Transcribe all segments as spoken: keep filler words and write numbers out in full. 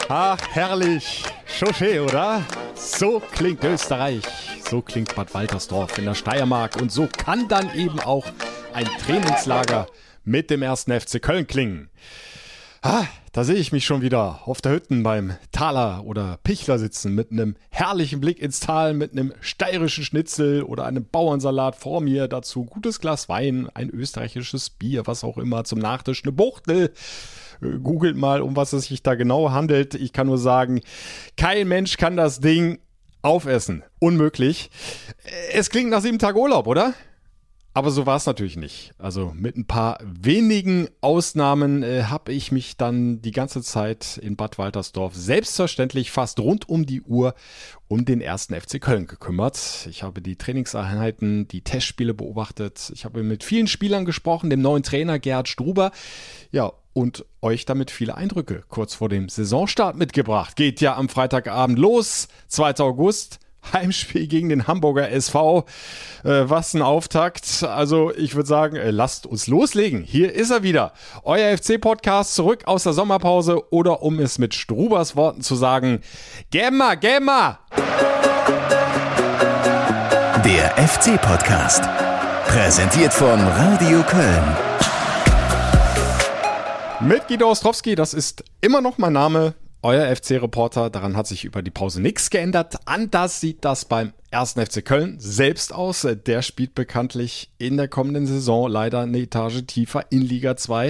Ach, herrlich. Schön, oder? So klingt Österreich. So klingt Bad Waltersdorf in der Steiermark. Und so kann dann eben auch ein Trainingslager mit dem ersten F C Köln klingen. Ah, da sehe ich mich schon wieder auf der Hütten beim Thaler oder Pichler sitzen mit einem herrlichen Blick ins Tal, mit einem steirischen Schnitzel oder einem Bauernsalat vor mir. Dazu gutes Glas Wein, ein österreichisches Bier, was auch immer, zum Nachtisch eine Buchtel. Googelt mal, um was es sich da genau handelt. Ich kann nur sagen, kein Mensch kann das Ding aufessen. Unmöglich. Es klingt nach sieben Tagen Urlaub, oder? Aber so war es natürlich nicht. Also mit ein paar wenigen Ausnahmen äh, habe ich mich dann die ganze Zeit in Bad Waltersdorf selbstverständlich fast rund um die Uhr um den ersten F C Köln gekümmert. Ich habe die Trainingseinheiten, die Testspiele beobachtet. Ich habe mit vielen Spielern gesprochen, dem neuen Trainer Gerhard Struber. Ja, und euch damit viele Eindrücke kurz vor dem Saisonstart mitgebracht. Geht ja am Freitagabend los, zweiter August. Heimspiel gegen den Hamburger S V. Äh, was ein Auftakt. Also ich würde sagen, äh, lasst uns loslegen. Hier ist er wieder. Euer F C-Podcast zurück aus der Sommerpause oder um es mit Strubers Worten zu sagen, Gemma, Gemma! Der F C-Podcast. Präsentiert von Radio Köln. Mit Guido Ostrowski, das ist immer noch mein Name. Euer F C-Reporter, daran hat sich über die Pause nichts geändert. Anders sieht das beim ersten F C Köln selbst aus. Der spielt bekanntlich in der kommenden Saison leider eine Etage tiefer in Liga zwei.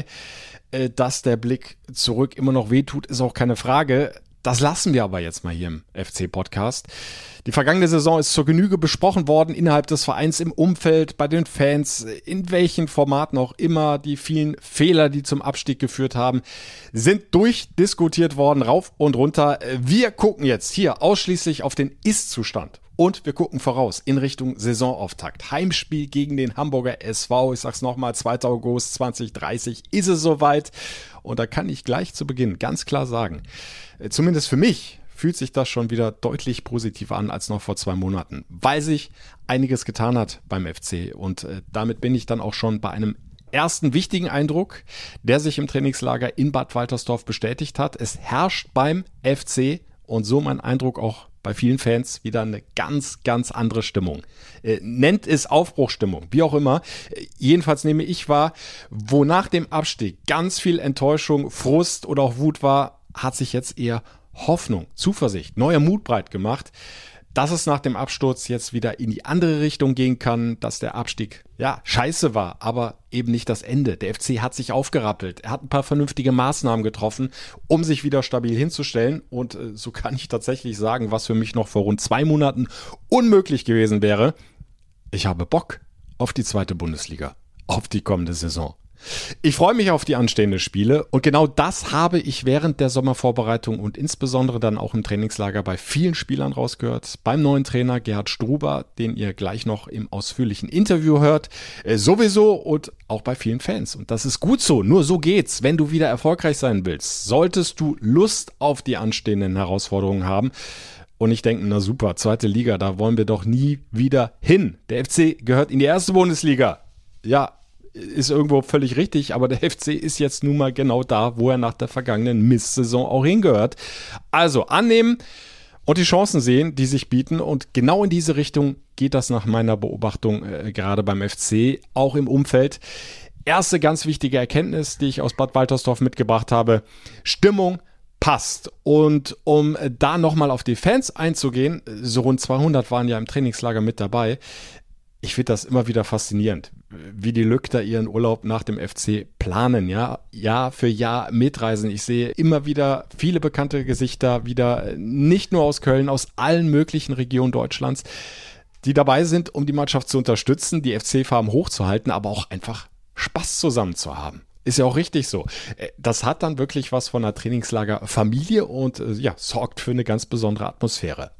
Dass der Blick zurück immer noch wehtut, ist auch keine Frage. Das lassen wir aber jetzt mal hier im F C-Podcast. Die vergangene Saison ist zur Genüge besprochen worden innerhalb des Vereins, im Umfeld, bei den Fans, in welchen Formaten auch immer. Die vielen Fehler, die zum Abstieg geführt haben, sind durchdiskutiert worden, rauf und runter. Wir gucken jetzt hier ausschließlich auf den Ist-Zustand. Und wir gucken voraus in Richtung Saisonauftakt. Heimspiel gegen den Hamburger S V. Ich sag's nochmal, zweiter August zwanzig dreißig ist es soweit. Und da kann ich gleich zu Beginn ganz klar sagen, zumindest für mich fühlt sich das schon wieder deutlich positiver an als noch vor zwei Monaten, weil sich einiges getan hat beim F C. Und äh, damit bin ich dann auch schon bei einem ersten wichtigen Eindruck, der sich im Trainingslager in Bad Waltersdorf bestätigt hat. Es herrscht beim F C und so mein Eindruck auch bei vielen Fans wieder eine ganz, ganz andere Stimmung. Äh, nennt es Aufbruchsstimmung, wie auch immer. Äh, jedenfalls nehme ich wahr, wo nach dem Abstieg ganz viel Enttäuschung, Frust oder auch Wut war, hat sich jetzt eher Hoffnung, Zuversicht, neuer Mut breit gemacht, dass es nach dem Absturz jetzt wieder in die andere Richtung gehen kann, dass der Abstieg, ja, scheiße war, aber eben nicht das Ende. Der F C hat sich aufgerappelt, er hat ein paar vernünftige Maßnahmen getroffen, um sich wieder stabil hinzustellen und äh, so kann ich tatsächlich sagen, was für mich noch vor rund zwei Monaten unmöglich gewesen wäre. Ich habe Bock auf die zweite Bundesliga, auf die kommende Saison. Ich freue mich auf die anstehenden Spiele und genau das habe ich während der Sommervorbereitung und insbesondere dann auch im Trainingslager bei vielen Spielern rausgehört. Beim neuen Trainer Gerhard Struber, den ihr gleich noch im ausführlichen Interview hört, äh, sowieso und auch bei vielen Fans. Und das ist gut so, nur so geht's, wenn du wieder erfolgreich sein willst. Solltest du Lust auf die anstehenden Herausforderungen haben. Und ich denke, na super, zweite Liga, da wollen wir doch nie wieder hin. Der F C gehört in die erste Bundesliga. Ja, ist irgendwo völlig richtig, aber der F C ist jetzt nun mal genau da, wo er nach der vergangenen Mistsaison auch hingehört. Also annehmen und die Chancen sehen, die sich bieten und genau in diese Richtung geht das nach meiner Beobachtung äh, gerade beim F C, auch im Umfeld. Erste ganz wichtige Erkenntnis, die ich aus Bad Waltersdorf mitgebracht habe, Stimmung passt. Und um da nochmal auf die Fans einzugehen, so rund zweihundert waren ja im Trainingslager mit dabei. Ich finde das immer wieder faszinierend, wie die Lückter ihren Urlaub nach dem F C planen, ja, Jahr für Jahr mitreisen. Ich sehe immer wieder viele bekannte Gesichter, wieder nicht nur aus Köln, aus allen möglichen Regionen Deutschlands, die dabei sind, um die Mannschaft zu unterstützen, die F C-Farben hochzuhalten, aber auch einfach Spaß zusammen zu haben. Ist ja auch richtig so. Das hat dann wirklich was von einer Trainingslager-Familie und ja, sorgt für eine ganz besondere Atmosphäre.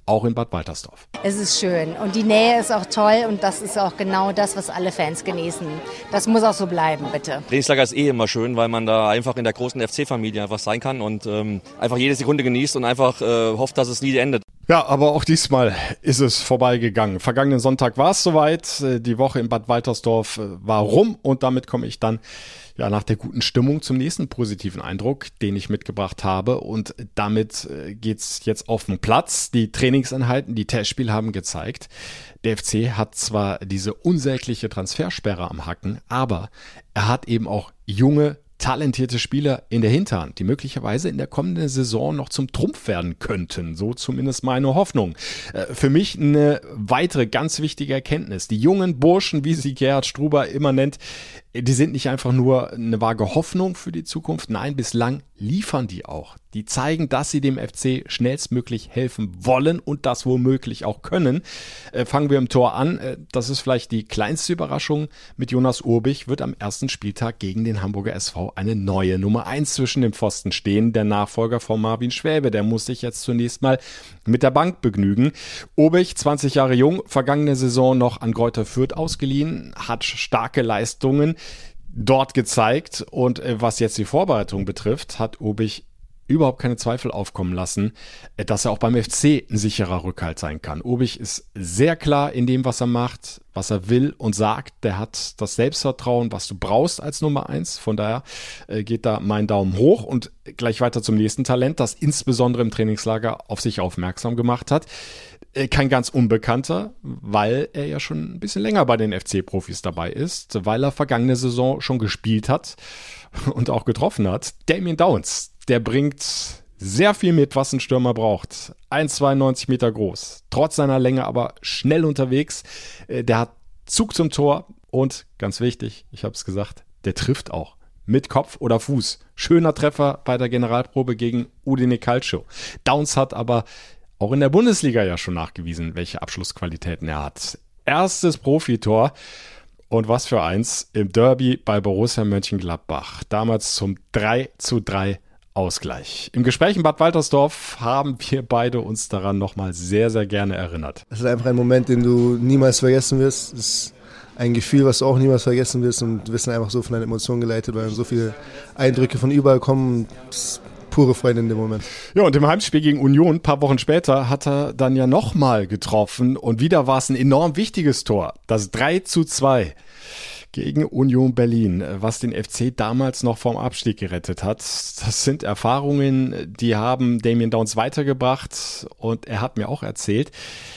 auch in Bad Waltersdorf. Es ist schön und die Nähe ist auch toll und das ist auch genau das, was alle Fans genießen. Das muss auch so bleiben, bitte. Trainingslager ist eh immer schön, weil man da einfach in der großen F C-Familie einfach sein kann und ähm, einfach jede Sekunde genießt und einfach äh, hofft, dass es nie endet. Ja, aber auch diesmal ist es vorbeigegangen. Vergangenen Sonntag war es soweit. Die Woche in Bad Waltersdorf war rum und damit komme ich dann ja nach der guten Stimmung zum nächsten positiven Eindruck, den ich mitgebracht habe. Und damit geht's jetzt auf den Platz. Die Trainingseinheiten, die Testspiele haben gezeigt, der F C hat zwar diese unsägliche Transfersperre am Hacken, aber er hat eben auch junge, talentierte Spieler in der Hinterhand, die möglicherweise in der kommenden Saison noch zum Trumpf werden könnten. So zumindest meine Hoffnung. Für mich eine weitere ganz wichtige Erkenntnis. Die jungen Burschen, wie sie Gerhard Struber immer nennt, die sind nicht einfach nur eine vage Hoffnung für die Zukunft. Nein, bislang liefern die auch. Die zeigen, dass sie dem F C schnellstmöglich helfen wollen und das womöglich auch können. Äh, fangen wir im Tor an. Äh, das ist vielleicht die kleinste Überraschung. Mit Jonas Urbich wird am ersten Spieltag gegen den Hamburger S V eine neue Nummer eins zwischen den Pfosten stehen. Der Nachfolger von Marvin Schwäbe, der muss sich jetzt zunächst mal mit der Bank begnügen. Urbich, zwanzig Jahre jung, vergangene Saison noch an Greuther Fürth ausgeliehen, hat starke Leistungen dort gezeigt und äh, was jetzt die Vorbereitung betrifft, hat Urbich überhaupt keine Zweifel aufkommen lassen, dass er auch beim F C ein sicherer Rückhalt sein kann. Urbich ist sehr klar in dem, was er macht, was er will und sagt. Der hat das Selbstvertrauen, was du brauchst als Nummer eins. Von daher äh, geht da mein Daumen hoch und gleich weiter zum nächsten Talent, das insbesondere im Trainingslager auf sich aufmerksam gemacht hat. Äh, kein ganz Unbekannter, weil er ja schon ein bisschen länger bei den F C-Profis dabei ist, weil er vergangene Saison schon gespielt hat und auch getroffen hat. Damien Downs. Der bringt sehr viel mit, was ein Stürmer braucht. eins Komma zweiundneunzig Meter groß. Trotz seiner Länge aber schnell unterwegs. Der hat Zug zum Tor und, ganz wichtig, ich habe es gesagt, der trifft auch. Mit Kopf oder Fuß. Schöner Treffer bei der Generalprobe gegen Udine Calcio. Downs hat aber auch in der Bundesliga ja schon nachgewiesen, welche Abschlussqualitäten er hat. Erstes Profitor. Und was für eins im Derby bei Borussia Mönchengladbach. Damals zum drei zu drei Ausgleich. Im Gespräch in Bad Waltersdorf haben wir beide uns daran nochmal sehr, sehr gerne erinnert. Es ist einfach ein Moment, den du niemals vergessen wirst. Es ist ein Gefühl, was du auch niemals vergessen wirst und du wirst einfach so von deinen Emotionen geleitet, weil so viele Eindrücke von überall kommen. Das ist pure Freude in dem Moment. Ja, und im Heimspiel gegen Union, ein paar Wochen später, hat er dann ja nochmal getroffen und wieder war es ein enorm wichtiges Tor. Das drei zu zwei. Gegen Union Berlin, was den F C damals noch vom Abstieg gerettet hat. Das sind Erfahrungen, die haben Damien Downs weitergebracht und er hat mir auch erzählt,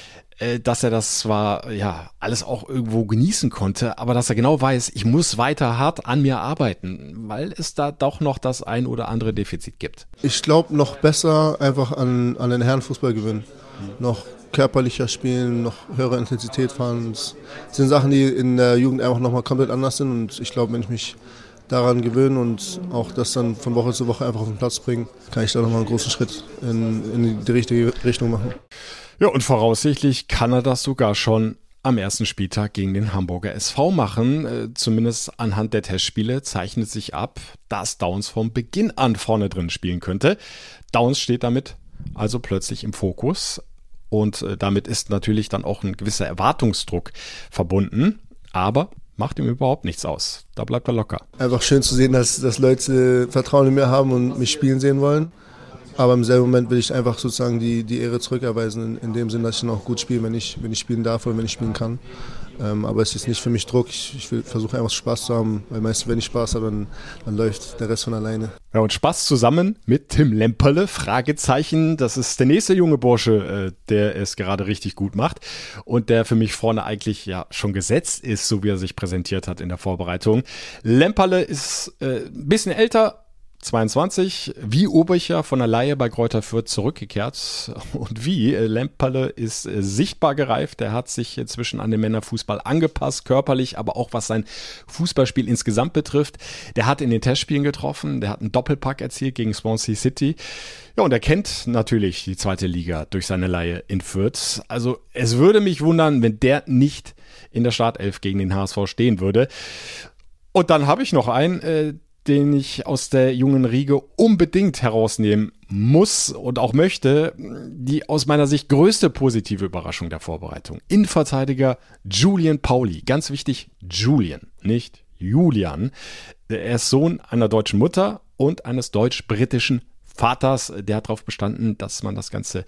dass er das zwar ja alles auch irgendwo genießen konnte, aber dass er genau weiß, ich muss weiter hart an mir arbeiten, weil es da doch noch das ein oder andere Defizit gibt. Ich glaube, noch besser einfach an, an den Herrenfußball gewinnen. Mhm. Noch körperlicher spielen, noch höhere Intensität fahren. Das sind Sachen, die in der Jugend einfach nochmal komplett anders sind und ich glaube, wenn ich mich daran gewöhne und auch das dann von Woche zu Woche einfach auf den Platz bringe, kann ich da nochmal einen großen Schritt in, in die richtige Richtung machen. Ja, und voraussichtlich kann er das sogar schon am ersten Spieltag gegen den Hamburger S V machen. Äh, zumindest anhand der Testspiele zeichnet sich ab, dass Downs von Beginn an vorne drin spielen könnte. Downs steht damit also plötzlich im Fokus. Und damit ist natürlich dann auch ein gewisser Erwartungsdruck verbunden. Aber macht ihm überhaupt nichts aus. Da bleibt er locker. Einfach schön zu sehen, dass, dass Leute Vertrauen in mir haben und mich spielen sehen wollen. Aber im selben Moment will ich einfach sozusagen die, die Ehre zurückerweisen. In, in dem Sinn, dass ich dann auch gut spiele, wenn ich, wenn ich spielen darf oder wenn ich spielen kann. Ähm, aber es ist nicht für mich Druck. Ich, ich will versuche einfach Spaß zu haben. Weil meistens, wenn ich Spaß habe, dann, dann läuft der Rest von alleine. Ja, und Spaß zusammen mit Tim Lemperle, Fragezeichen. Das ist der nächste junge Bursche, äh, der es gerade richtig gut macht. Und der für mich vorne eigentlich ja schon gesetzt ist, so wie er sich präsentiert hat in der Vorbereitung. Lemperle ist äh, ein bisschen älter, zweiundzwanzig, wie Obercher von der Leihe bei Greuther Fürth zurückgekehrt. Und wie, Lemperle ist äh, sichtbar gereift. Er hat sich inzwischen an den Männerfußball angepasst, körperlich, aber auch was sein Fußballspiel insgesamt betrifft. Der hat in den Testspielen getroffen, der hat einen Doppelpack erzielt gegen Swansea City. Ja, und er kennt natürlich die zweite Liga durch seine Leihe in Fürth. Also es würde mich wundern, wenn der nicht in der Startelf gegen den H S V stehen würde. Und dann habe ich noch einen, äh, den ich aus der jungen Riege unbedingt herausnehmen muss und auch möchte, die aus meiner Sicht größte positive Überraschung der Vorbereitung. Innenverteidiger Julian Pauli. Ganz wichtig, Julian, nicht Julian. Er ist Sohn einer deutschen Mutter und eines deutsch-britischen Vaters. Der hat darauf bestanden, dass man das Ganze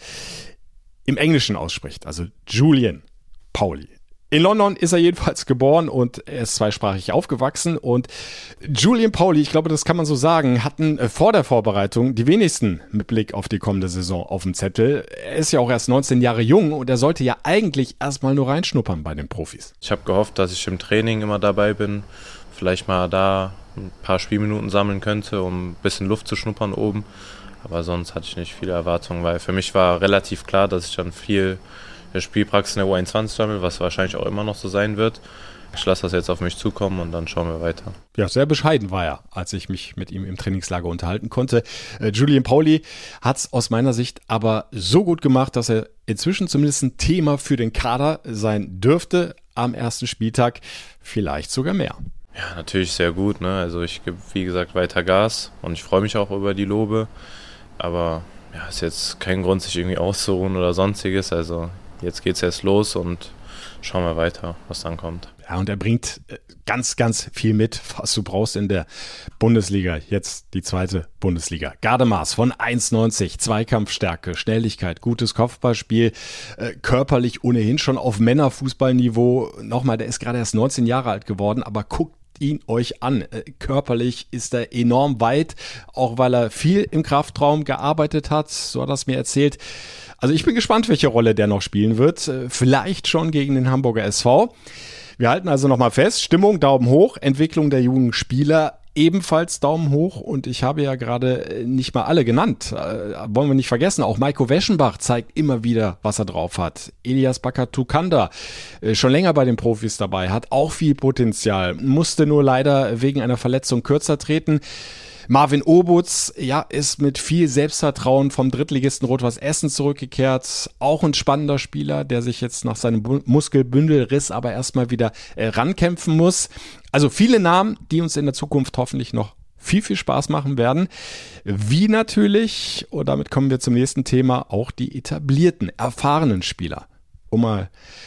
im Englischen ausspricht. Also Julian Pauli. In London ist er jedenfalls geboren und er ist zweisprachig aufgewachsen. Und Julian Pauli, ich glaube, das kann man so sagen, hatten vor der Vorbereitung die wenigsten mit Blick auf die kommende Saison auf dem Zettel. Er ist ja auch erst neunzehn Jahre jung und er sollte ja eigentlich erstmal nur reinschnuppern bei den Profis. Ich habe gehofft, dass ich im Training immer dabei bin, vielleicht mal da ein paar Spielminuten sammeln könnte, um ein bisschen Luft zu schnuppern oben. Aber sonst hatte ich nicht viele Erwartungen, weil für mich war relativ klar, dass ich dann viel der Spielpraxis in der U einundzwanzig sammelt, was wahrscheinlich auch immer noch so sein wird. Ich lasse das jetzt auf mich zukommen und dann schauen wir weiter. Ja, sehr bescheiden war er, als ich mich mit ihm im Trainingslager unterhalten konnte. Äh, Julian Pauli hat es aus meiner Sicht aber so gut gemacht, dass er inzwischen zumindest ein Thema für den Kader sein dürfte am ersten Spieltag, vielleicht sogar mehr. Ja, natürlich sehr gut, ne? Also ich gebe, wie gesagt, weiter Gas und ich freue mich auch über die Lobe. Aber ja, ist jetzt kein Grund, sich irgendwie auszuruhen oder sonstiges. Also jetzt geht's erst los und schauen wir weiter, was dann kommt. Ja, und er bringt ganz, ganz viel mit, was du brauchst in der Bundesliga. Jetzt die zweite Bundesliga. Gardemaß von eins neunzig, Zweikampfstärke, Schnelligkeit, gutes Kopfballspiel, äh, körperlich ohnehin schon auf Männerfußballniveau. Nochmal, der ist gerade erst neunzehn Jahre alt geworden, aber guckt ihn euch an. Körperlich ist er enorm weit, auch weil er viel im Kraftraum gearbeitet hat, so hat er es mir erzählt. Also ich bin gespannt, welche Rolle der noch spielen wird. Vielleicht schon gegen den Hamburger S V. Wir halten also nochmal fest, Stimmung Daumen hoch, Entwicklung der jungen Spieler ebenfalls Daumen hoch und ich habe ja gerade nicht mal alle genannt. Äh, wollen wir nicht vergessen, auch Maiko Weschenbach zeigt immer wieder, was er drauf hat. Elias Bakatukanda, äh, schon länger bei den Profis dabei, hat auch viel Potenzial, musste nur leider wegen einer Verletzung kürzer treten. Marvin Obutz, ja, ist mit viel Selbstvertrauen vom Drittligisten Rot-Weiß Essen zurückgekehrt. Auch ein spannender Spieler, der sich jetzt nach seinem Bu- Muskelbündelriss aber erstmal wieder äh, rankämpfen muss. Also viele Namen, die uns in der Zukunft hoffentlich noch viel, viel Spaß machen werden. Wie natürlich, und damit kommen wir zum nächsten Thema, auch die etablierten, erfahrenen Spieler. Um mal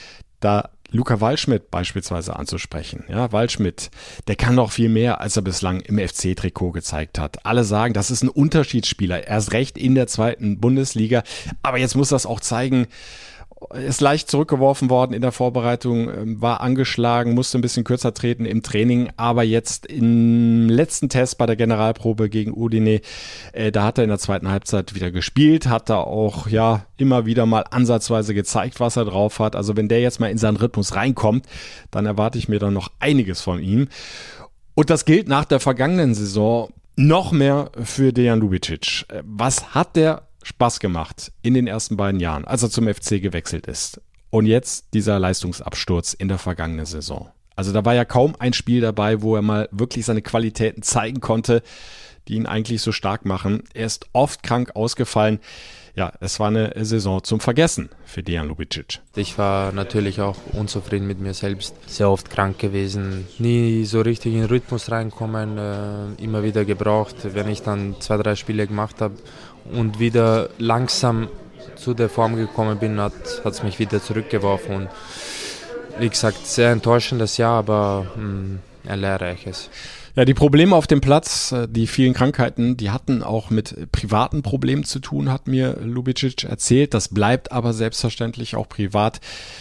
da Luca Waldschmidt beispielsweise anzusprechen. Ja, Waldschmidt, der kann noch viel mehr, als er bislang im F C-Trikot gezeigt hat. Alle sagen, das ist ein Unterschiedsspieler, erst recht in der zweiten Bundesliga. Aber jetzt muss das auch zeigen, ist leicht zurückgeworfen worden in der Vorbereitung, war angeschlagen, musste ein bisschen kürzer treten im Training, aber jetzt im letzten Test bei der Generalprobe gegen Udine, äh, da hat er in der zweiten Halbzeit wieder gespielt, hat da auch ja immer wieder mal ansatzweise gezeigt, was er drauf hat. Also wenn der jetzt mal in seinen Rhythmus reinkommt, dann erwarte ich mir dann noch einiges von ihm. Und das gilt nach der vergangenen Saison noch mehr für Dejan Lubicic. Was hat der Spaß gemacht in den ersten beiden Jahren, als er zum F C gewechselt ist. Und jetzt dieser Leistungsabsturz in der vergangenen Saison. Also da war ja kaum ein Spiel dabei, wo er mal wirklich seine Qualitäten zeigen konnte, die ihn eigentlich so stark machen. Er ist oft krank ausgefallen. Ja, es war eine Saison zum Vergessen für Dejan Lubicic. Ich war natürlich auch unzufrieden mit mir selbst. Sehr oft krank gewesen, nie so richtig in den Rhythmus reinkommen, äh, immer wieder gebraucht, wenn ich dann zwei, drei Spiele gemacht habe und wieder langsam zu der Form gekommen bin, hat es mich wieder zurückgeworfen. Und wie gesagt, sehr enttäuschendes Jahr, aber mh, ein lehrreiches. Ja, die Probleme auf dem Platz, die vielen Krankheiten, die hatten auch mit privaten Problemen zu tun, hat mir Lubicic erzählt. Das bleibt aber selbstverständlich auch privat.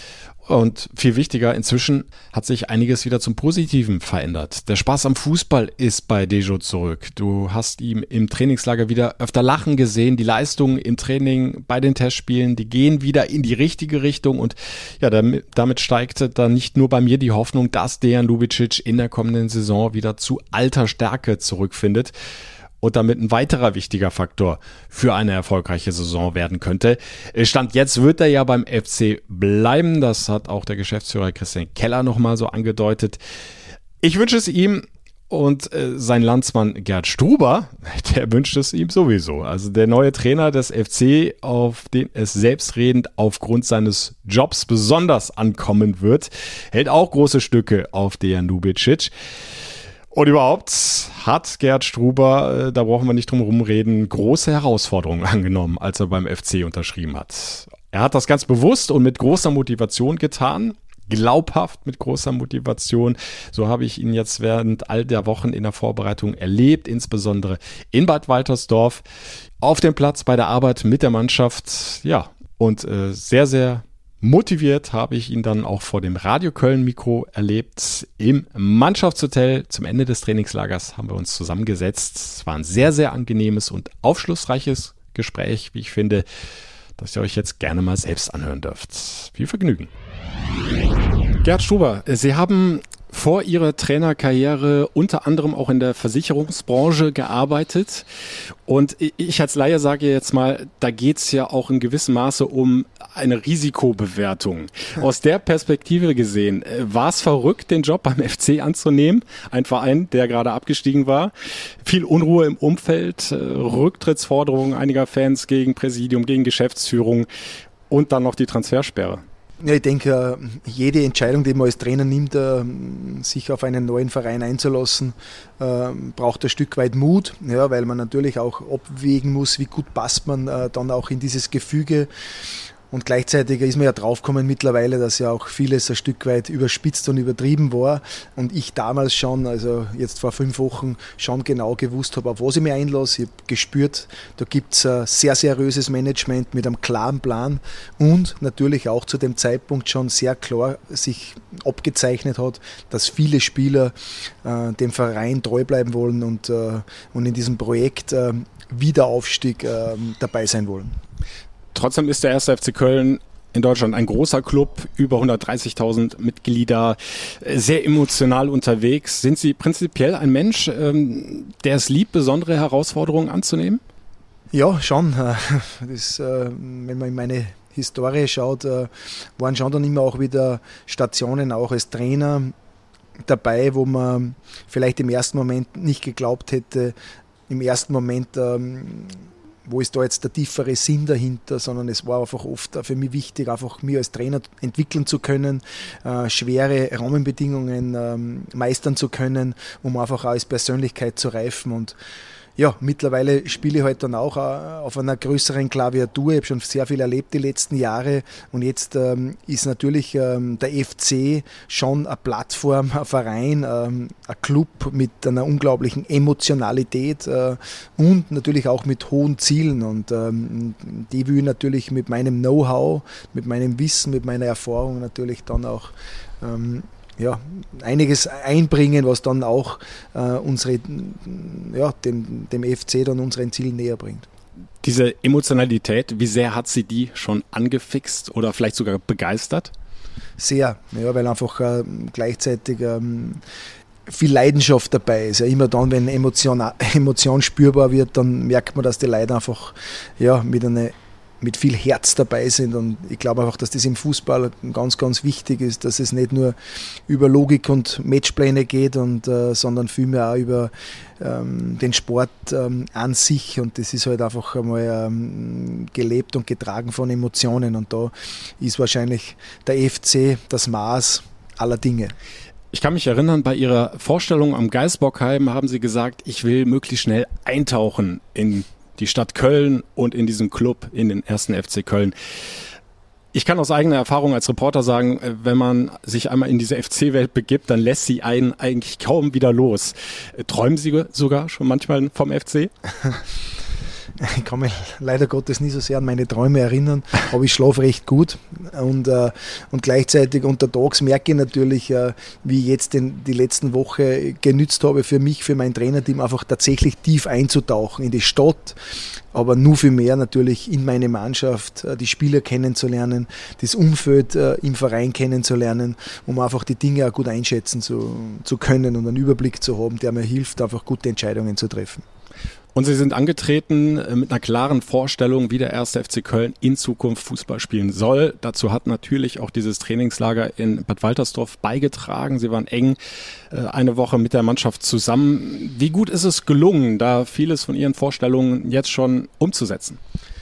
Und viel wichtiger, inzwischen hat sich einiges wieder zum Positiven verändert. Der Spaß am Fußball ist bei Dejo zurück. Du hast ihn im Trainingslager wieder öfter lachen gesehen. Die Leistungen im Training bei den Testspielen, die gehen wieder in die richtige Richtung. Und ja, damit, damit steigt dann nicht nur bei mir die Hoffnung, dass Dejan Lubicic in der kommenden Saison wieder zu alter Stärke zurückfindet. Und damit ein weiterer wichtiger Faktor für eine erfolgreiche Saison werden könnte. Stand jetzt wird er ja beim F C bleiben. Das hat auch der Geschäftsführer Christian Keller nochmal so angedeutet. Ich wünsche es ihm und äh, sein Landsmann Gerd Struber, der wünscht es ihm sowieso. Also der neue Trainer des F C, auf den es selbstredend aufgrund seines Jobs besonders ankommen wird, hält auch große Stücke auf Dejan Lubicic. Und überhaupt hat Gerd Struber, äh, da brauchen wir nicht drum herum reden, große Herausforderungen angenommen, als er beim F C unterschrieben hat. Er hat das ganz bewusst und mit großer Motivation getan. Glaubhaft mit großer Motivation. So habe ich ihn jetzt während all der Wochen in der Vorbereitung erlebt, insbesondere in Bad Waltersdorf, auf dem Platz bei der Arbeit mit der Mannschaft. Ja, und äh, sehr, sehr motiviert habe ich ihn dann auch vor dem Radio Köln-Mikro erlebt. Im Mannschaftshotel zum Ende des Trainingslagers haben wir uns zusammengesetzt. Es war ein sehr, sehr angenehmes und aufschlussreiches Gespräch, wie ich finde, das ihr euch jetzt gerne mal selbst anhören dürft. Viel Vergnügen. Gerd Struber, Sie haben vor Ihrer Trainerkarriere unter anderem auch in der Versicherungsbranche gearbeitet. Und ich als Laie sage jetzt mal, da geht es ja auch in gewissem Maße um eine Risikobewertung. Aus der Perspektive gesehen, war es verrückt, den Job beim F C anzunehmen? Ein Verein, der gerade abgestiegen war. Viel Unruhe im Umfeld, Rücktrittsforderungen einiger Fans gegen Präsidium, gegen Geschäftsführung und dann noch die Transfersperre. Ja, ich denke, jede Entscheidung, die man als Trainer nimmt, sich auf einen neuen Verein einzulassen, braucht ein Stück weit Mut, ja, weil man natürlich auch abwägen muss, wie gut passt man dann auch in dieses Gefüge. Und gleichzeitig ist mir ja draufgekommen mittlerweile, dass ja auch vieles ein Stück weit überspitzt und übertrieben war. Und ich damals schon, also jetzt vor fünf Wochen, schon genau gewusst habe, auf was ich mich einlasse. Ich habe gespürt, da gibt es ein sehr seriöses Management mit einem klaren Plan und natürlich auch zu dem Zeitpunkt schon sehr klar sich abgezeichnet hat, dass viele Spieler äh, dem Verein treu bleiben wollen und, äh, und in diesem Projekt äh, Wiederaufstieg äh, dabei sein wollen. Trotzdem ist der erste F C Köln in Deutschland ein großer Club, über hundertdreißigtausend Mitglieder, sehr emotional unterwegs. Sind Sie prinzipiell ein Mensch, der es liebt, besondere Herausforderungen anzunehmen? Ja, schon. Das, wenn man in meine Historie schaut, waren schon dann immer auch wieder Stationen, auch als Trainer dabei, wo man vielleicht im ersten Moment nicht geglaubt hätte, im ersten Moment wo ist da jetzt der tiefere Sinn dahinter, sondern es war einfach oft für mich wichtig, einfach mir als Trainer entwickeln zu können, äh, schwere Rahmenbedingungen ähm, meistern zu können, um einfach auch als Persönlichkeit zu reifen. Und ja, mittlerweile spiele ich halt dann auch auf einer größeren Klaviatur. Ich habe schon sehr viel erlebt die letzten Jahre und jetzt ähm, ist natürlich ähm, der F C schon eine Plattform, ein Verein, ähm, ein Club mit einer unglaublichen Emotionalität äh, und natürlich auch mit hohen Zielen und ähm, die will ich natürlich mit meinem Know-how, mit meinem Wissen, mit meiner Erfahrung natürlich dann auch ähm, ja, einiges einbringen, was dann auch äh, unsere, ja, dem, dem F C dann unseren Zielen näher bringt. Diese Emotionalität, wie sehr hat Sie die schon angefixt oder vielleicht sogar begeistert? Sehr, ja, weil einfach äh, gleichzeitig ähm, viel Leidenschaft dabei ist. Ja, immer dann, wenn Emotion, Emotion spürbar wird, dann merkt man, dass die Leute einfach ja, mit einer mit viel Herz dabei sind und ich glaube einfach, dass das im Fußball ganz, ganz wichtig ist, dass es nicht nur über Logik und Matchpläne geht, und, äh, sondern vielmehr auch über ähm, den Sport ähm, an sich und das ist halt einfach einmal ähm, gelebt und getragen von Emotionen und da ist wahrscheinlich der F C das Maß aller Dinge. Ich kann mich erinnern, bei Ihrer Vorstellung am Geisbockheim haben Sie gesagt, ich will möglichst schnell eintauchen in die Stadt Köln und in diesen Club, in den ersten F C Köln. Ich kann aus eigener Erfahrung als Reporter sagen, wenn man sich einmal in diese F C-Welt begibt, dann lässt sie einen eigentlich kaum wieder los. Träumen Sie sogar schon manchmal vom F C? Ich kann mich leider Gottes nie so sehr an meine Träume erinnern, aber ich schlafe recht gut und, äh, und gleichzeitig untertags merke ich natürlich, äh, wie ich jetzt den, die letzten Woche genützt habe für mich, für mein Trainerteam, einfach tatsächlich tief einzutauchen in die Stadt, aber nur viel mehr natürlich in meine Mannschaft, äh, die Spieler kennenzulernen, das Umfeld äh, im Verein kennenzulernen, um einfach die Dinge auch gut einschätzen zu, zu können und einen Überblick zu haben, der mir hilft, einfach gute Entscheidungen zu treffen. Und Sie sind angetreten mit einer klaren Vorstellung, wie der erste F C Köln in Zukunft Fußball spielen soll. Dazu hat natürlich auch dieses Trainingslager in Bad Waltersdorf beigetragen. Sie waren eng eine Woche mit der Mannschaft zusammen. Wie gut ist es gelungen, da vieles von Ihren Vorstellungen jetzt schon umzusetzen?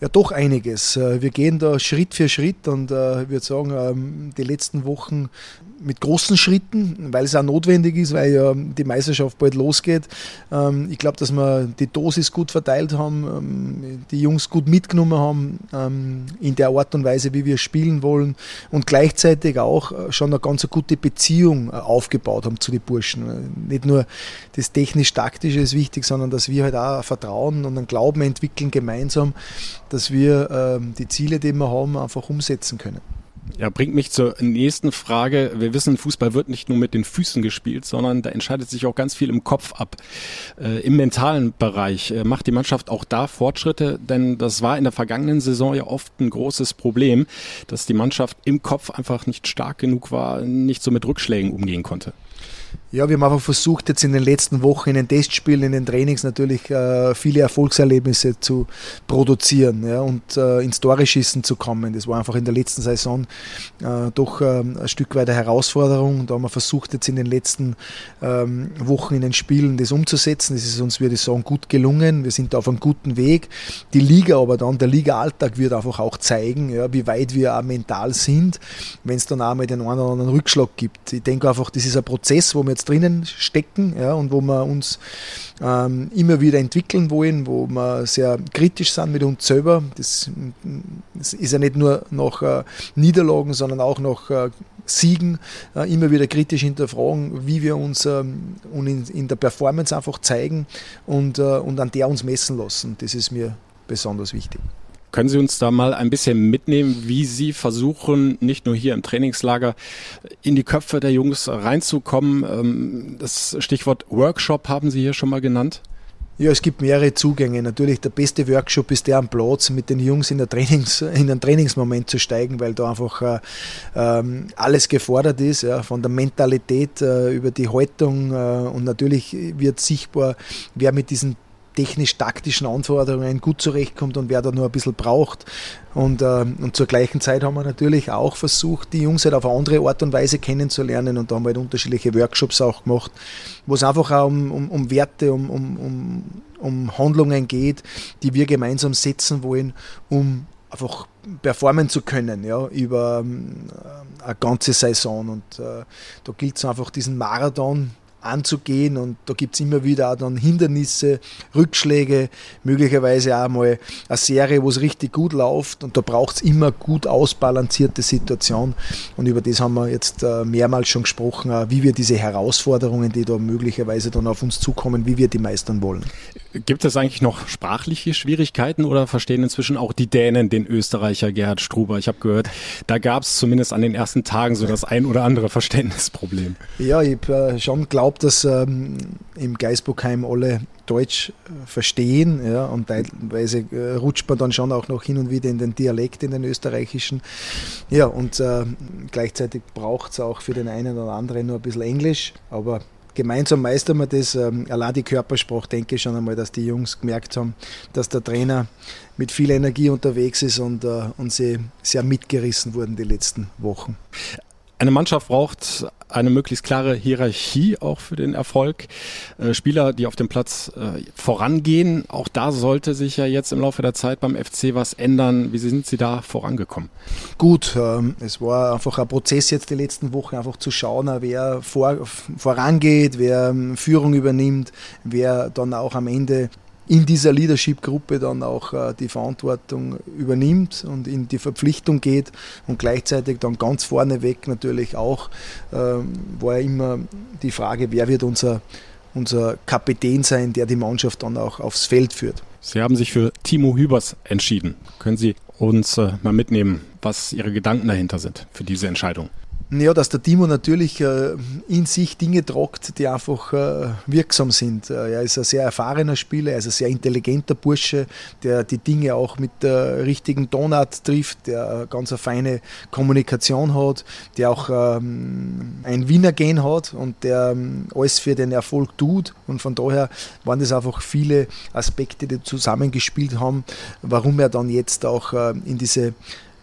Ja, doch einiges. Wir gehen da Schritt für Schritt und äh, ich würde sagen, die letzten Wochen mit großen Schritten, weil es auch notwendig ist, weil ja die Meisterschaft bald losgeht. Ähm, ich glaube, dass wir die Dosis gut verteilt haben, ähm, die Jungs gut mitgenommen haben ähm, in der Art und Weise, wie wir spielen wollen und gleichzeitig auch schon eine ganz gute Beziehung äh, aufgebaut haben zu den Burschen. Nicht nur das technisch-taktische ist wichtig, sondern dass wir halt auch Vertrauen und einen Glauben entwickeln gemeinsam, dass wir ähm, die Ziele, die wir haben, einfach umsetzen können. Ja, bringt mich zur nächsten Frage. Wir wissen, Fußball wird nicht nur mit den Füßen gespielt, sondern da entscheidet sich auch ganz viel im Kopf ab. Äh, im mentalen Bereich äh, macht die Mannschaft auch da Fortschritte, denn das war in der vergangenen Saison ja oft ein großes Problem, dass die Mannschaft im Kopf einfach nicht stark genug war, nicht so mit Rückschlägen umgehen konnte. Ja, wir haben einfach versucht, jetzt in den letzten Wochen in den Testspielen, in den Trainings natürlich äh, viele Erfolgserlebnisse zu produzieren, ja, und äh, ins Tore-Schießen zu kommen. Das war einfach in der letzten Saison äh, doch äh, ein Stück weit eine Herausforderung. Da haben wir versucht, jetzt in den letzten ähm, Wochen in den Spielen das umzusetzen. Das ist uns, würde ich sagen, gut gelungen. Wir sind da auf einem guten Weg. Die Liga aber dann, der Liga-Alltag wird einfach auch zeigen, ja, wie weit wir auch mental sind, wenn es dann auch mal den einen oder anderen Rückschlag gibt. Ich denke einfach, das ist ein Prozess, wo wir jetzt drinnen stecken, ja, und wo wir uns ähm, immer wieder entwickeln wollen, wo wir sehr kritisch sind mit uns selber. Das, das ist ja nicht nur nach äh, Niederlagen, sondern auch nach äh, Siegen, äh, immer wieder kritisch hinterfragen, wie wir uns ähm, in, in der Performance einfach zeigen und, äh, und an der uns messen lassen. Das ist mir besonders wichtig. Können Sie uns da mal ein bisschen mitnehmen, wie Sie versuchen, nicht nur hier im Trainingslager in die Köpfe der Jungs reinzukommen? Das Stichwort Workshop haben Sie hier schon mal genannt. Ja, es gibt mehrere Zugänge. Natürlich der beste Workshop ist der am Platz, mit den Jungs in, der Trainings, in den Trainingsmoment zu steigen, weil da einfach äh, ähm, alles gefordert ist, ja, von der Mentalität äh, über die Haltung äh, und natürlich wird sichtbar, wer mit diesen technisch-taktischen Anforderungen gut zurechtkommt und wer da nur ein bisschen braucht. Und, äh, und zur gleichen Zeit haben wir natürlich auch versucht, die Jungs halt auf eine andere Art und Weise kennenzulernen und da haben wir halt unterschiedliche Workshops auch gemacht, wo es einfach auch um, um, um Werte, um, um, um, um Handlungen geht, die wir gemeinsam setzen wollen, um einfach performen zu können, ja, über ähm, eine ganze Saison. Und äh, da gilt es einfach, diesen Marathon anzugehen und da gibt es immer wieder auch dann Hindernisse, Rückschläge, möglicherweise auch mal eine Serie, wo es richtig gut läuft und da braucht es immer gut ausbalancierte Situation und über das haben wir jetzt äh, mehrmals schon gesprochen, äh, wie wir diese Herausforderungen, die da möglicherweise dann auf uns zukommen, wie wir die meistern wollen. Gibt es eigentlich noch sprachliche Schwierigkeiten oder verstehen inzwischen auch die Dänen den Österreicher Gerhard Struber? Ich habe gehört, da gab es zumindest an den ersten Tagen so das ein oder andere Verständnisproblem. Ja, ich habe äh, schon geglaubt, dass ähm, im Geisbockheim alle Deutsch äh, verstehen, ja, und teilweise äh, rutscht man dann schon auch noch hin und wieder in den Dialekt, in den österreichischen. Ja, und äh, gleichzeitig braucht es auch für den einen oder anderen nur ein bisschen Englisch, aber gemeinsam meistern wir das. Ähm, allein die Körpersprache, denke ich schon einmal, dass die Jungs gemerkt haben, dass der Trainer mit viel Energie unterwegs ist und, äh, und sie sehr mitgerissen wurden die letzten Wochen. Eine Mannschaft braucht eine möglichst klare Hierarchie auch für den Erfolg. Äh, Spieler, die auf dem Platz äh, vorangehen, auch da sollte sich ja jetzt im Laufe der Zeit beim F C was ändern. Wie sind Sie da vorangekommen? Gut, ähm, es war einfach ein Prozess jetzt die letzten Wochen, einfach zu schauen, wer vor, vorangeht, wer ähm, Führung übernimmt, wer dann auch am Ende in dieser Leadership-Gruppe dann auch äh, die Verantwortung übernimmt und in die Verpflichtung geht und gleichzeitig dann ganz vorneweg natürlich auch ähm, war immer die Frage, wer wird unser, unser Kapitän sein, der die Mannschaft dann auch aufs Feld führt. Sie haben sich für Timo Hübers entschieden. Können Sie uns äh, mal mitnehmen, was Ihre Gedanken dahinter sind für diese Entscheidung? Ja, dass der Timo natürlich äh, in sich Dinge tragt, die einfach äh, wirksam sind. Äh, er ist ein sehr erfahrener Spieler, er ist ein sehr intelligenter Bursche, der die Dinge auch mit der richtigen Tonart trifft, der äh, ganz eine feine Kommunikation hat, der auch ähm, ein Wiener-Gen hat und der ähm, alles für den Erfolg tut. Und von daher waren das einfach viele Aspekte, die zusammengespielt haben, warum er dann jetzt auch äh, in diese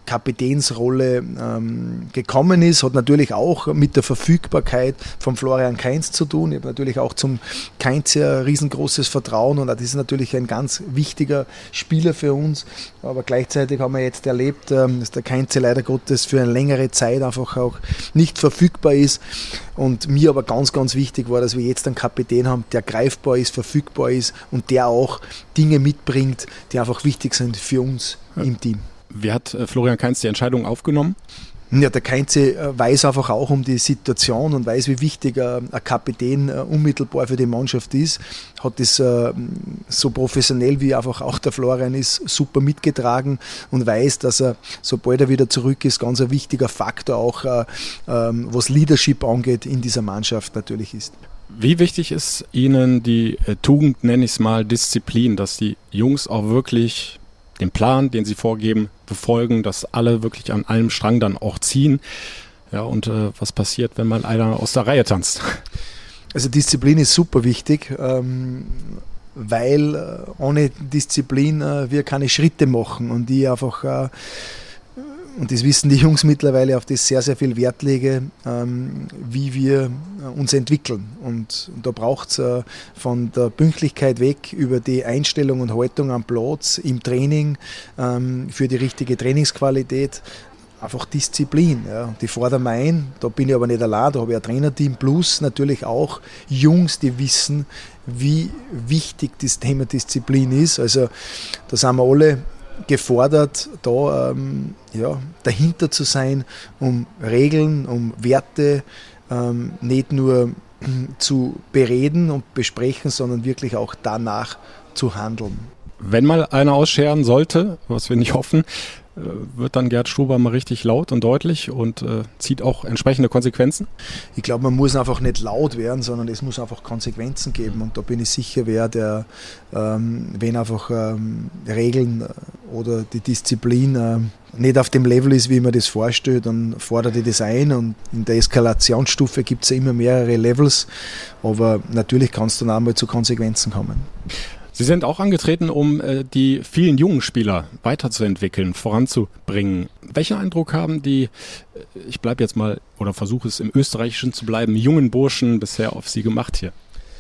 Kapitänsrolle ähm, gekommen ist, hat natürlich auch mit der Verfügbarkeit von Florian Kainz zu tun. Ich habe natürlich auch zum Kainz ein riesengroßes Vertrauen und das ist natürlich ein ganz wichtiger Spieler für uns. Aber gleichzeitig haben wir jetzt erlebt, ähm, dass der Kainz leider Gottes für eine längere Zeit einfach auch nicht verfügbar ist. Und mir aber ganz, ganz wichtig war, dass wir jetzt einen Kapitän haben, der greifbar ist, verfügbar ist und der auch Dinge mitbringt, die einfach wichtig sind für uns ja. im Team. Wie hat Florian Kainz die Entscheidung aufgenommen? Ja, der Kainz weiß einfach auch um die Situation und weiß, wie wichtig ein Kapitän unmittelbar für die Mannschaft ist. Hat das so professionell wie einfach auch der Florian ist, super mitgetragen und weiß, dass er, sobald er wieder zurück ist, ganz ein wichtiger Faktor auch, was Leadership angeht, in dieser Mannschaft natürlich ist. Wie wichtig ist Ihnen die Tugend, nenne ich es mal, Disziplin, dass die Jungs auch wirklich den Plan, den sie vorgeben, befolgen, dass alle wirklich an einem Strang dann auch ziehen. Ja, und äh, was passiert, wenn mal einer aus der Reihe tanzt? Also Disziplin ist super wichtig, ähm, weil äh, ohne Disziplin äh, wir keine Schritte machen und die einfach, äh, und das wissen die Jungs mittlerweile, auf das sehr, sehr viel Wert lege, ähm, wie wir äh, uns entwickeln. Und, und da braucht es äh, von der Pünktlichkeit weg über die Einstellung und Haltung am Platz, im Training, ähm, für die richtige Trainingsqualität, einfach Disziplin. Ja. Die fordern wir ein, da bin ich aber nicht allein, da habe ich ein Trainerteam, plus natürlich auch Jungs, die wissen, wie wichtig das Thema Disziplin ist. Also da sind wir alle gefordert, da ähm, ja, dahinter zu sein, um Regeln, um Werte ähm, nicht nur äh, zu bereden und besprechen, sondern wirklich auch danach zu handeln. Wenn mal einer ausscheren sollte, was wir nicht hoffen, wird dann Gerd Struber mal richtig laut und deutlich und äh, zieht auch entsprechende Konsequenzen? Ich glaube, man muss einfach nicht laut werden, sondern es muss einfach Konsequenzen geben und da bin ich sicher, wer der, ähm, wenn einfach ähm, Regeln oder die Disziplin äh, nicht auf dem Level ist, wie man das vorstellt, dann fordert ich das ein und in der Eskalationsstufe gibt es ja immer mehrere Levels, aber natürlich kann es dann auch mal zu Konsequenzen kommen. Sie sind auch angetreten, um äh, die vielen jungen Spieler weiterzuentwickeln, voranzubringen. Welchen Eindruck haben die, ich bleibe jetzt mal oder versuche es im Österreichischen zu bleiben, jungen Burschen bisher auf Sie gemacht hier?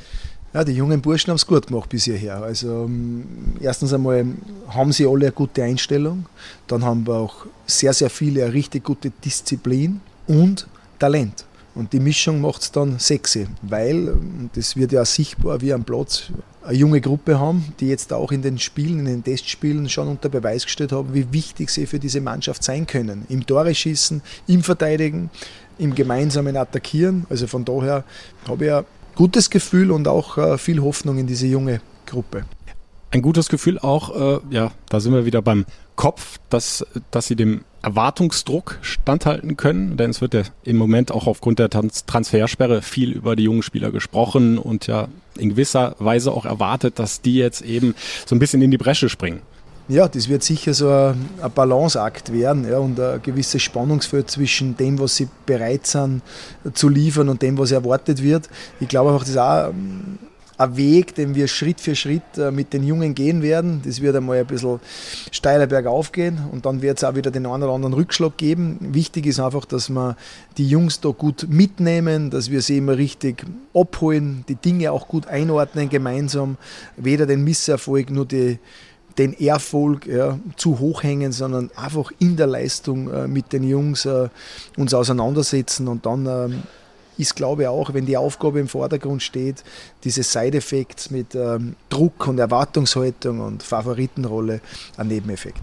Ja, die jungen Burschen haben es gut gemacht bis hierher. Also um, erstens einmal haben sie alle eine gute Einstellung, dann haben wir auch sehr, sehr viele eine richtig gute Disziplin und Talent. Und die Mischung macht es dann sexy, weil, und das wird ja auch sichtbar, wir am Platz eine junge Gruppe haben, die jetzt auch in den Spielen, in den Testspielen schon unter Beweis gestellt haben, wie wichtig sie für diese Mannschaft sein können. Im Tore schießen, im Verteidigen, im gemeinsamen Attackieren. Also von daher habe ich ein gutes Gefühl und auch viel Hoffnung in diese junge Gruppe. Ein gutes Gefühl auch, äh, ja, da sind wir wieder beim Kopf, dass, dass sie dem Erwartungsdruck standhalten können, denn es wird ja im Moment auch aufgrund der Trans- Transfersperre viel über die jungen Spieler gesprochen und ja in gewisser Weise auch erwartet, dass die jetzt eben so ein bisschen in die Bresche springen. Ja, das wird sicher so ein, ein Balanceakt werden, ja, und ein gewisses Spannungsfeld zwischen dem, was sie bereit sind zu liefern und dem, was erwartet wird. Ich glaube auch, das ist auch ein Weg, den wir Schritt für Schritt mit den Jungen gehen werden. Das wird einmal ein bisschen steiler bergauf gehen und dann wird es auch wieder den einen oder anderen Rückschlag geben. Wichtig ist einfach, dass wir die Jungs da gut mitnehmen, dass wir sie immer richtig abholen, die Dinge auch gut einordnen gemeinsam, weder den Misserfolg noch die den Erfolg ja, zu hoch hängen, sondern einfach in der Leistung äh, mit den Jungs äh, uns auseinandersetzen und dann äh, ist, glaube ich, auch, wenn die Aufgabe im Vordergrund steht, diese Side-Effects mit ähm, Druck und Erwartungshaltung und Favoritenrolle ein Nebeneffekt.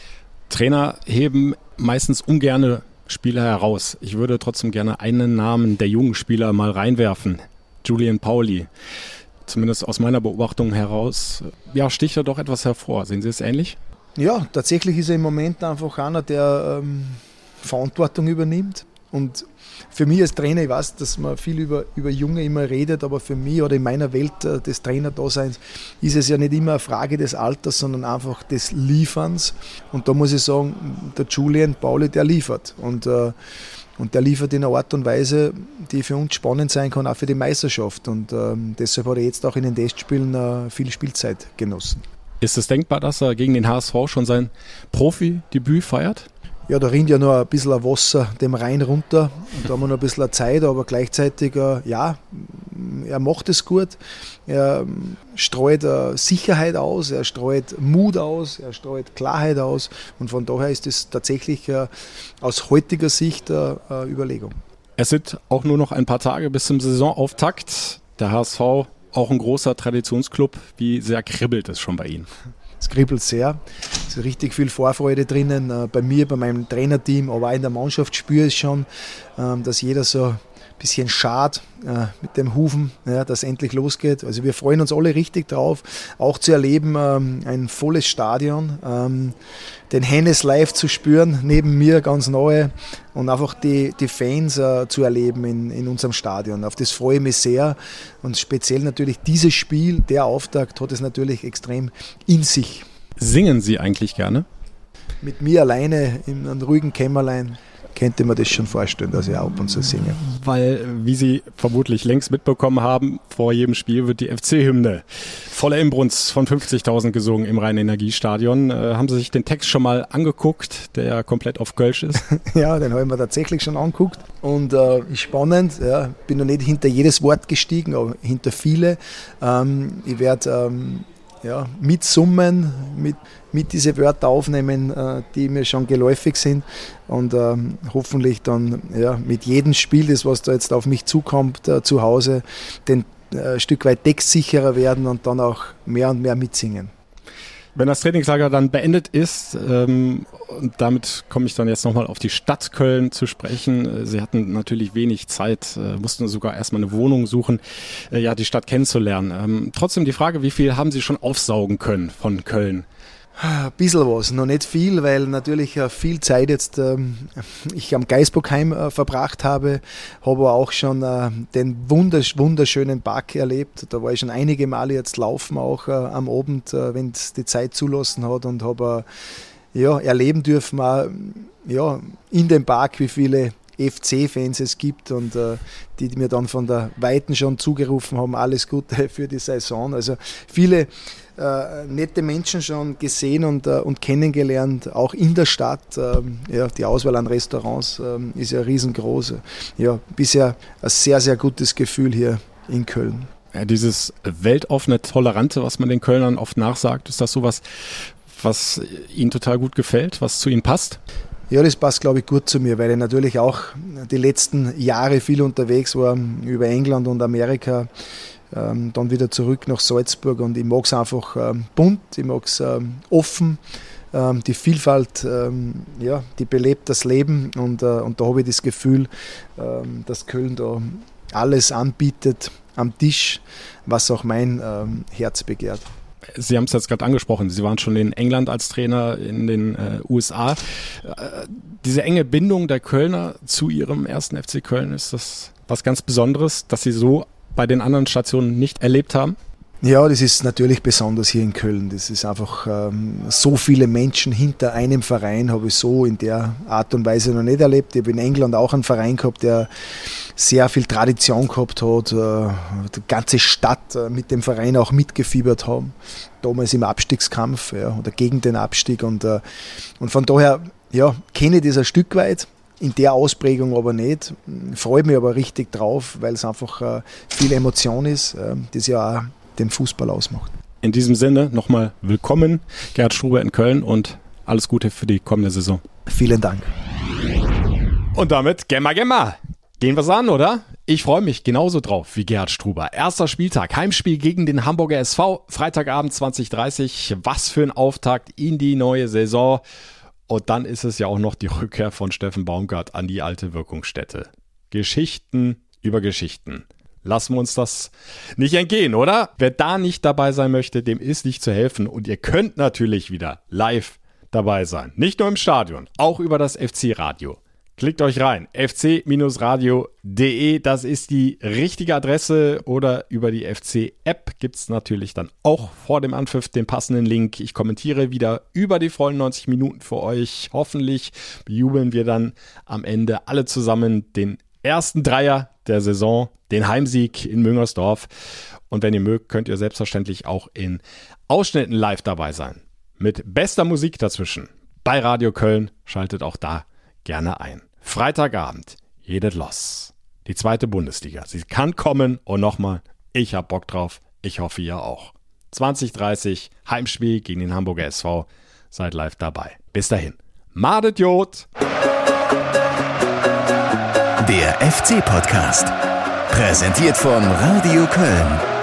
Trainer heben meistens ungerne Spieler heraus. Ich würde trotzdem gerne einen Namen der jungen Spieler mal reinwerfen. Julian Pauli. Zumindest aus meiner Beobachtung heraus, ja, sticht er doch etwas hervor. Sehen Sie es ähnlich? Ja, tatsächlich ist er im Moment einfach einer, der ähm, Verantwortung übernimmt. Und für mich als Trainer, ich weiß, dass man viel über, über Junge immer redet, aber für mich oder in meiner Welt äh, des Trainerdaseins ist es ja nicht immer eine Frage des Alters, sondern einfach des Lieferns. Und da muss ich sagen, der Julian Pauli, der liefert. Und äh, Und der liefert in einer Art und Weise, die für uns spannend sein kann, auch für die Meisterschaft. Und ähm, deshalb hat er jetzt auch in den Testspielen äh, viel Spielzeit genossen. Ist es denkbar, dass er gegen den H S V schon sein Profi-Debüt feiert? Ja, da rinnt ja noch ein bisschen Wasser dem Rhein runter und da haben wir noch ein bisschen Zeit, aber gleichzeitig, äh, ja, er macht es gut. Er streut äh, Sicherheit aus, er streut Mut aus, er streut Klarheit aus und von daher ist es tatsächlich äh, aus heutiger Sicht äh, äh, Überlegung. Es sind auch nur noch ein paar Tage bis zum Saisonauftakt. Der H S V, auch ein großer Traditionsclub. Wie sehr kribbelt es schon bei Ihnen? Es kribbelt sehr. Es ist richtig viel Vorfreude drinnen. Bei mir, bei meinem Trainerteam, aber auch in der Mannschaft spüre ich schon, dass jeder so ein bisschen schad mit dem Hufen, ja, dass endlich losgeht. Also wir freuen uns alle richtig drauf, auch zu erleben, ein volles Stadion, den Hennes live zu spüren, neben mir ganz nahe und einfach die, die Fans zu erleben in, in unserem Stadion. Auf das freue ich mich sehr und speziell natürlich dieses Spiel, der Auftakt, hat es natürlich extrem in sich. Singen Sie eigentlich gerne? Mit mir alleine in einem ruhigen Kämmerlein könnte man das schon vorstellen, dass ich ab und zu singe. Weil, wie Sie vermutlich längst mitbekommen haben, vor jedem Spiel wird die F C-Hymne voller Inbrunst von fünfzigtausend gesungen im Rhein-Energiestadion. Äh, haben Sie sich den Text schon mal angeguckt, der ja komplett auf Kölsch ist? Ja, den habe ich mir tatsächlich schon angeguckt und äh, ist spannend. Ja, bin noch nicht hinter jedes Wort gestiegen, aber hinter viele. Ähm, ich werde ähm, ja, mitsummen, mit, mit diese Wörter aufnehmen, äh, die mir schon geläufig sind und ähm, hoffentlich dann ja, mit jedem Spiel, das was da jetzt auf mich zukommt, äh, zu Hause, den äh, ein Stück weit textsicherer werden und dann auch mehr und mehr mitsingen. Wenn das Trainingslager dann beendet ist, ähm, und damit komme ich dann jetzt nochmal auf die Stadt Köln zu sprechen. Sie hatten natürlich wenig Zeit, äh, mussten sogar erstmal eine Wohnung suchen, äh, ja, die Stadt kennenzulernen. Ähm, trotzdem die Frage, wie viel haben Sie schon aufsaugen können von Köln? Ein bisschen was, noch nicht viel, weil natürlich viel Zeit jetzt ähm, ich am Geisbockheim äh, verbracht habe, habe aber auch schon äh, den wundersch- wunderschönen Park erlebt. Da war ich schon einige Male jetzt laufen, auch äh, am Abend, äh, wenn es die Zeit zulassen hat und habe äh, ja, erleben dürfen, auch, ja, in dem Park, wie viele F C-Fans es gibt und äh, die mir dann von der Weiten schon zugerufen haben, alles Gute für die Saison. Also viele äh, nette Menschen schon gesehen und, äh, und kennengelernt, auch in der Stadt. Ähm, ja, die Auswahl an Restaurants ähm, ist ja riesengroß. Ja, bisher ein sehr, sehr gutes Gefühl hier in Köln. Ja, dieses weltoffene, tolerante, was man den Kölnern oft nachsagt, ist das sowas, was Ihnen total gut gefällt, was zu Ihnen passt? Ja, das passt, glaube ich, gut zu mir, weil ich natürlich auch die letzten Jahre viel unterwegs war, über England und Amerika, ähm, dann wieder zurück nach Salzburg und ich mag es einfach ähm, bunt, ich mag es ähm, offen, ähm, die Vielfalt, ähm, ja, die belebt das Leben und, äh, und da habe ich das Gefühl, ähm, dass Köln da alles anbietet am Tisch, was auch mein ähm, Herz begehrt. Sie haben es jetzt gerade angesprochen, Sie waren schon in England als Trainer, in den äh, U S A. Äh, diese enge Bindung der Kölner zu ihrem ersten F C Köln, ist das was ganz Besonderes, das Sie so bei den anderen Stationen nicht erlebt haben? Ja, das ist natürlich besonders hier in Köln. Das ist einfach ähm, so viele Menschen hinter einem Verein, habe ich so in der Art und Weise noch nicht erlebt. Ich habe in England auch einen Verein gehabt, der sehr viel Tradition gehabt hat, äh, die ganze Stadt äh, mit dem Verein auch mitgefiebert haben, damals im Abstiegskampf, ja, oder gegen den Abstieg und, äh, und von daher ja, kenne ich das ein Stück weit, in der Ausprägung aber nicht, freue mich aber richtig drauf, weil es einfach äh, viel Emotion ist, äh, das ja auch den Fußball ausmacht. In diesem Sinne nochmal willkommen, Gerhard Struber in Köln und alles Gute für die kommende Saison. Vielen Dank. Und damit Gemma Gemma. Gehen wir's an, oder? Ich freue mich genauso drauf wie Gerhard Struber. Erster Spieltag, Heimspiel gegen den Hamburger S V, Freitagabend zwanzig Uhr dreißig. Was für ein Auftakt in die neue Saison. Und dann ist es ja auch noch die Rückkehr von Steffen Baumgart an die alte Wirkungsstätte. Geschichten über Geschichten. Lassen wir uns das nicht entgehen, oder? Wer da nicht dabei sein möchte, dem ist nicht zu helfen. Und ihr könnt natürlich wieder live dabei sein. Nicht nur im Stadion, auch über das F C-Radio. Klickt euch rein, f c radio punkt de, das ist die richtige Adresse, oder über die F C-App gibt es natürlich dann auch vor dem Anpfiff den passenden Link. Ich kommentiere wieder über die vollen neunzig Minuten für euch. Hoffentlich bejubeln wir dann am Ende alle zusammen den ersten Dreier der Saison, den Heimsieg in Müngersdorf. Und wenn ihr mögt, könnt ihr selbstverständlich auch in Ausschnitten live dabei sein. Mit bester Musik dazwischen. bei Radio Köln. Schaltet auch da gerne ein. Freitagabend, jedes Los. Die zweite Bundesliga. Sie kann kommen und nochmal, ich hab Bock drauf. Ich hoffe, ihr auch. zwanzig dreißig, Heimspiel gegen den Hamburger S V. Seid live dabei. Bis dahin. Madet Jod! Der F C-Podcast. Präsentiert von Radio Köln.